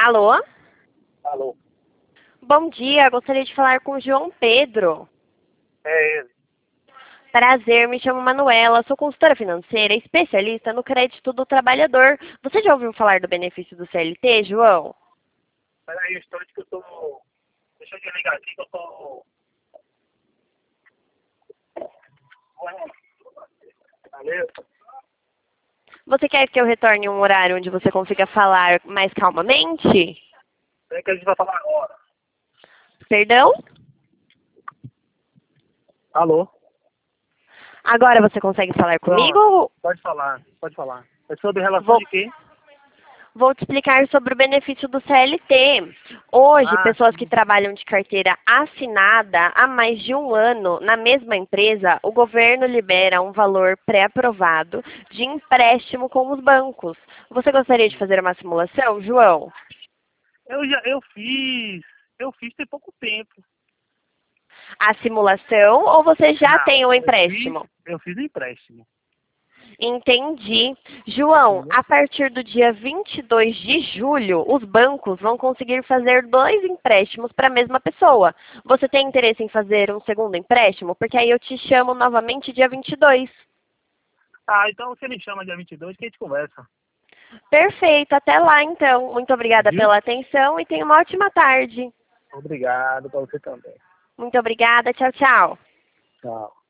Alô? Alô, Bom dia, gostaria de falar com o João Pedro. é ele. Prazer, me chamo Manuela, sou consultora financeira, especialista no crédito do trabalhador. Você já ouviu falar do benefício do CLT, João? Peraí, o instante que eu tô... Deixa eu desligar aqui que eu tô... Valeu. Você quer que eu retorne um horário onde você consiga falar mais calmamente? É que a gente vai falar agora. Perdão? Alô? Agora você consegue falar Pronto, comigo? pode falar, pode falar. É sobre relação Vou, de quê? vou te explicar sobre o benefício do CLT. Hoje, Ah, pessoas que sim. trabalham de carteira assinada há mais de um ano na mesma empresa, o governo libera um valor pré-aprovado de empréstimo com os bancos. Você gostaria de fazer uma simulação, João? Eu fiz tem pouco tempo. A simulação ou você já Não, tem o eu fiz, empréstimo? eu fiz empréstimo. Entendi. João, Entendeu? a partir do dia 22 de julho, os bancos vão conseguir fazer 2 empréstimos para a mesma pessoa. Você tem interesse em fazer um segundo empréstimo? Porque aí eu te chamo novamente dia 22. Ah, então você me chama dia 22 que a gente conversa. Perfeito, até lá então. Muito obrigada Viu? pela atenção e tenha uma ótima tarde. Obrigado para você também. Muito obrigada, tchau, tchau. Tchau.